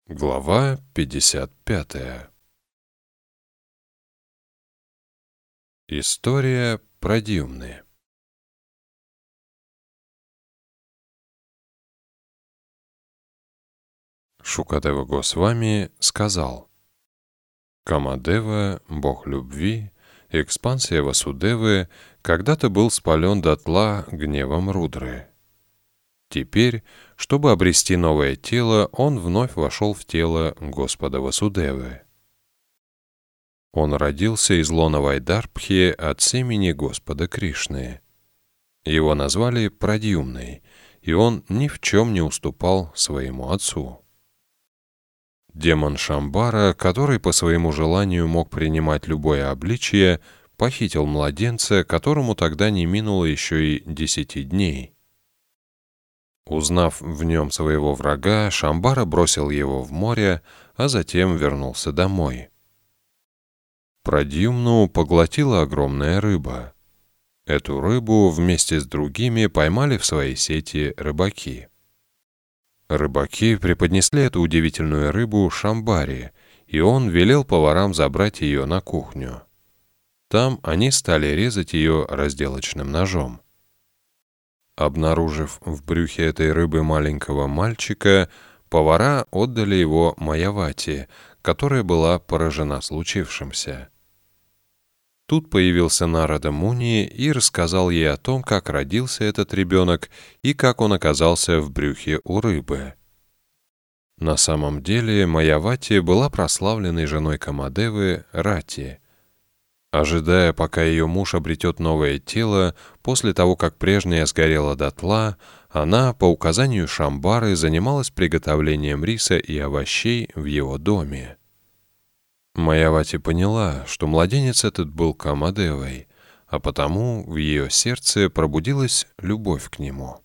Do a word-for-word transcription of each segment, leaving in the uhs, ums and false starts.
Глава пятьдесят пятая. История про Дьюмны. Шукадева Госвами сказал: Камадева, бог любви, экспансия Васудевы, когда-то был спален дотла гневом Рудры. Теперь, чтобы обрести новое тело, он вновь вошел в тело Господа Васудевы. Он родился из лона Вайдарбхи от семени Господа Кришны. Его назвали Прадьюмной, и он ни в чем не уступал своему отцу. Демон Шамбара, который по своему желанию мог принимать любое обличие, похитил младенца, которому тогда не минуло еще и десяти дней. Узнав в нем своего врага, Шамбара бросил его в море, а затем вернулся домой. Прадьюмну поглотила огромная рыба. Эту рыбу вместе с другими поймали в свои сети рыбаки. Рыбаки преподнесли эту удивительную рыбу Шамбаре, и он велел поварам забрать ее на кухню. Там они стали резать ее разделочным ножом. Обнаружив в брюхе этой рыбы маленького мальчика, повара отдали его Майявати, которая была поражена случившимся. Тут появился Нарада Муни и рассказал ей о том, как родился этот ребенок и как он оказался в брюхе у рыбы. На самом деле Майявати была прославленной женой Камадевы Рати. Ожидая, пока ее муж обретет новое тело, после того, как прежнее сгорело дотла, она, по указанию Шамбары, занималась приготовлением риса и овощей в его доме. Майявати поняла, что младенец этот был Камадевой, а потому в ее сердце пробудилась любовь к нему.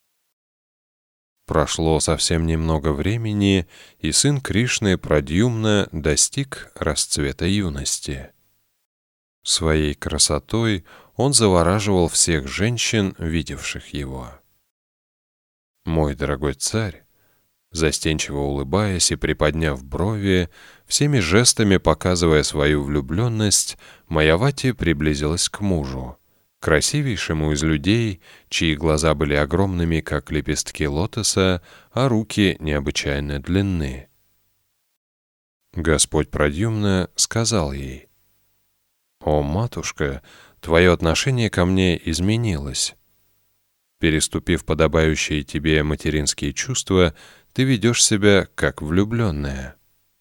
Прошло совсем немного времени, и сын Кришны Прадьюмна достиг расцвета юности. Своей красотой он завораживал всех женщин, видевших его. «Мой дорогой царь», застенчиво улыбаясь и приподняв брови, всеми жестами показывая свою влюбленность, Майявати приблизилась к мужу, красивейшему из людей, чьи глаза были огромными, как лепестки лотоса, а руки необычайно длинны. Господь Прадьюмна сказал ей: «О, матушка, твое отношение ко мне изменилось. Переступив подобающие тебе материнские чувства, ты ведешь себя как влюбленная».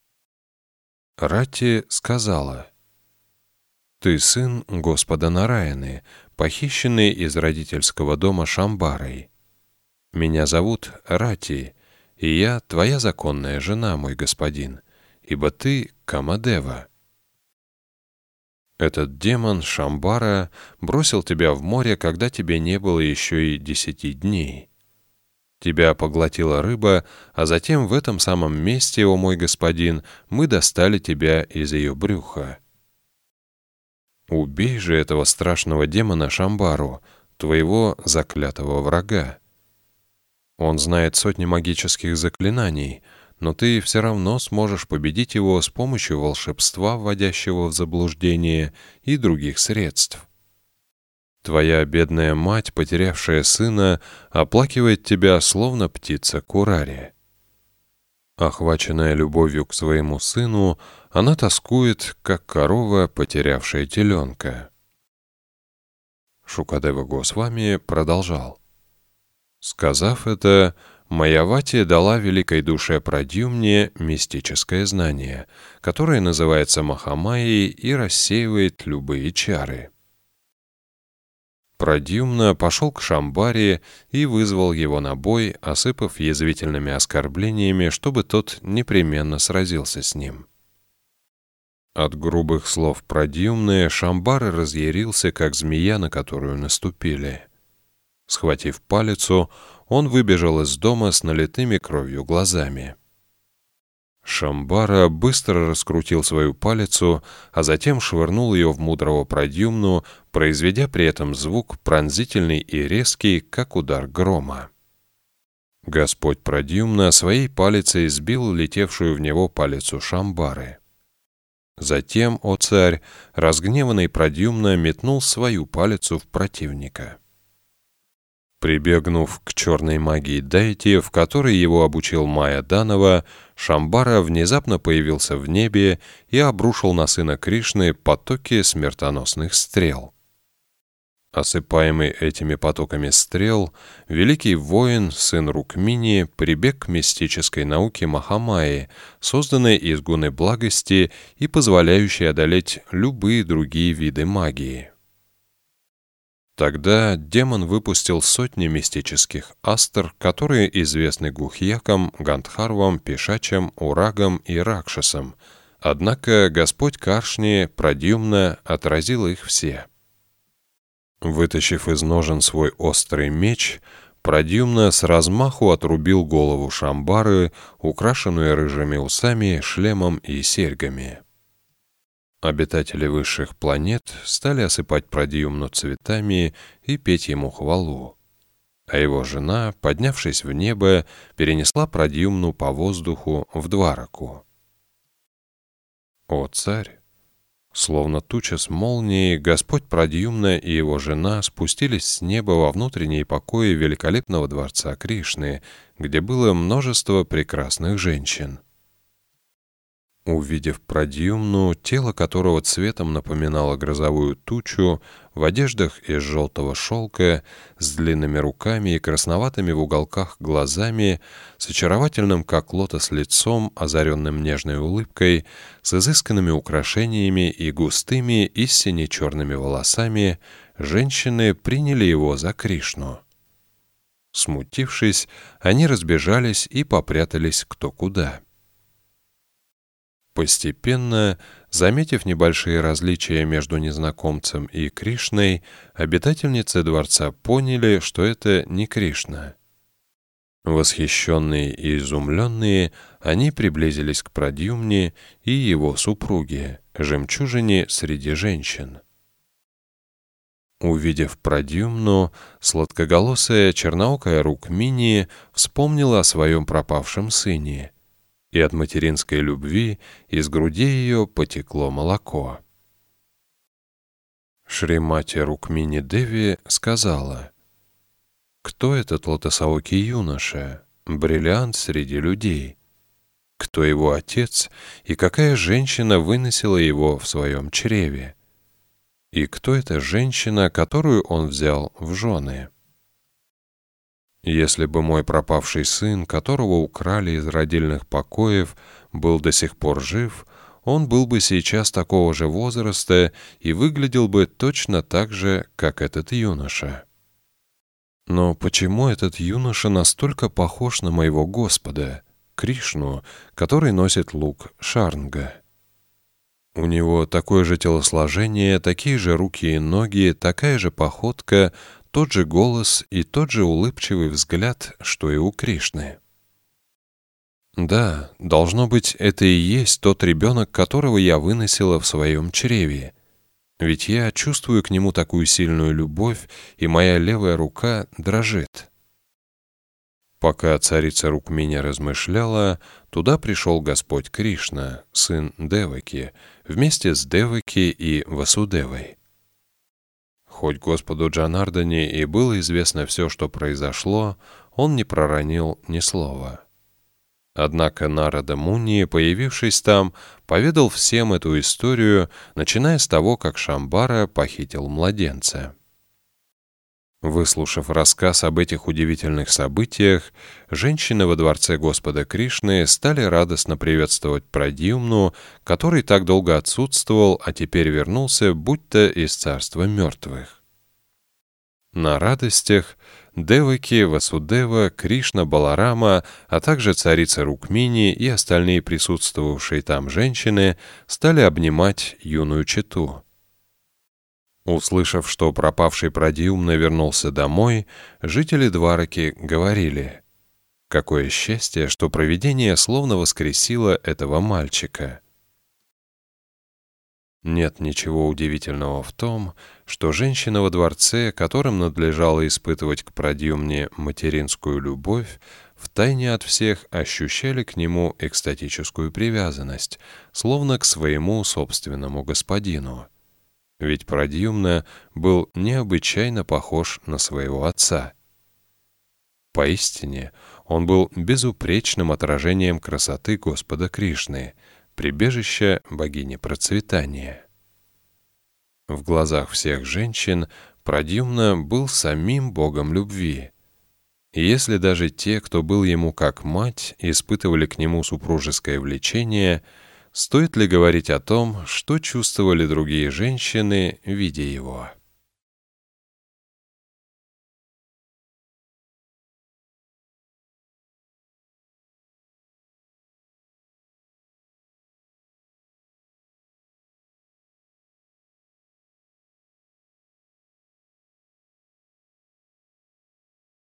Рати сказала: «Ты сын Господа Нараяны, похищенный из родительского дома Шамбарой. Меня зовут Рати, и я твоя законная жена, мой господин, ибо ты Камадева. Этот демон Шамбара бросил тебя в море, когда тебе не было еще и десяти дней. Тебя поглотила рыба, а затем в этом самом месте, о мой господин, мы достали тебя из ее брюха. Убей же этого страшного демона Шамбару, твоего заклятого врага. Он знает сотни магических заклинаний, но ты все равно сможешь победить его с помощью волшебства, вводящего в заблуждение, и других средств. Твоя бедная мать, потерявшая сына, оплакивает тебя, словно птица Курари. Охваченная любовью к своему сыну, она тоскует, как корова, потерявшая теленка». Шукадева Госвами продолжал: «Сказав это, Майявати дала великой душе Прадьюмне мистическое знание, которое называется Махамайей и рассеивает любые чары. Прадьюмна пошел к Шамбаре и вызвал его на бой, осыпав язвительными оскорблениями, чтобы тот непременно сразился с ним. От грубых слов Прадьюмны Шамбара разъярился, как змея, на которую наступили. Схватив палицу, он выбежал из дома с налитыми кровью глазами. Шамбара быстро раскрутил свою палицу, а затем швырнул ее в мудрого Прадьюмну, произведя при этом звук пронзительный и резкий, как удар грома. Господь Прадьюмна своей палицей сбил летевшую в него палицу Шамбары. Затем, о царь, разгневанный Прадьюмна метнул свою палицу в противника. Прибегнув к черной магии Дайти, в которой его обучил Майя Данова, Шамбара внезапно появился в небе и обрушил на сына Кришны потоки смертоносных стрел. Осыпаемый этими потоками стрел, великий воин, сын Рукмини, прибег к мистической науке Махамайи, созданной из гуны благости и позволяющей одолеть любые другие виды магии. Тогда демон выпустил сотни мистических астр, которые известны гухьякам, гандхарвам, пешачам, урагам и ракшасам, однако Господь Каршни Прадьюмна отразил их все. Вытащив из ножен свой острый меч, Прадьюмна с размаху отрубил голову Шамбары, украшенную рыжими усами, шлемом и серьгами. Обитатели высших планет стали осыпать Прадьюмну цветами и петь ему хвалу, а его жена, поднявшись в небо, перенесла Прадьюмну по воздуху в Двараку. О царь! Словно туча с молнией, Господь Прадьюмна и его жена спустились с неба во внутренние покои великолепного дворца Кришны, где было множество прекрасных женщин. Увидев Прадьюмну, тело которого цветом напоминало грозовую тучу, в одеждах из желтого шелка, с длинными руками и красноватыми в уголках глазами, с очаровательным, как лотос, лицом, озаренным нежной улыбкой, с изысканными украшениями и густыми и сине-черными волосами, женщины приняли его за Кришну. Смутившись, они разбежались и попрятались кто куда. Постепенно, заметив небольшие различия между незнакомцем и Кришной, обитательницы дворца поняли, что это не Кришна. Восхищенные и изумленные, они приблизились к Прадьюмне и его супруге, жемчужине среди женщин. Увидев Прадьюмну, сладкоголосая черноокая Рукмини вспомнила о своем пропавшем сыне, и от материнской любви из груди ее потекло молоко. Шримати Рукмини Деви сказала: «Кто этот лотосоокий юноша, бриллиант среди людей? Кто его отец и какая женщина выносила его в своем чреве? И кто эта женщина, которую он взял в жены? Если бы мой пропавший сын, которого украли из родильных покоев, был до сих пор жив, он был бы сейчас такого же возраста и выглядел бы точно так же, как этот юноша. Но почему этот юноша настолько похож на моего Господа, Кришну, который носит лук Шарнга? У него такое же телосложение, такие же руки и ноги, такая же походка, тот же голос и тот же улыбчивый взгляд, что и у Кришны. Да, должно быть, это и есть тот ребенок, которого я выносила в своем чреве. Ведь я чувствую к нему такую сильную любовь, и моя левая рука дрожит. Пока царица Рукмини размышляла, туда пришел Господь Кришна, сын Деваки, вместе с Деваки и Васудевой. Хоть Господу Джанардане и было известно все, что произошло, он не проронил ни слова. Однако Нарада Муни, появившись там, поведал всем эту историю, начиная с того, как Шамбара похитил младенца. Выслушав рассказ об этих удивительных событиях, женщины во дворце Господа Кришны стали радостно приветствовать Прадьюмну, который так долго отсутствовал, а теперь вернулся, будто из царства мертвых. На радостях Деваки, Васудева, Кришна, Баларама, а также царица Рукмини и остальные присутствовавшие там женщины стали обнимать юную чету. Услышав, что пропавший Прадьюмна вернулся домой, жители Двараки говорили: «Какое счастье, что провидение словно воскресило этого мальчика». Нет ничего удивительного в том, что женщины во дворце, которым надлежало испытывать к Прадьюмне материнскую любовь, втайне от всех ощущали к нему экстатическую привязанность, словно к своему собственному господину. Ведь Прадьюмна был необычайно похож на своего отца. Поистине, он был безупречным отражением красоты Господа Кришны, прибежища богини процветания. В глазах всех женщин Прадьюмна был самим богом любви. И если даже те, кто был ему как мать, испытывали к нему супружеское влечение, стоит ли говорить о том, что чувствовали другие женщины, видя его?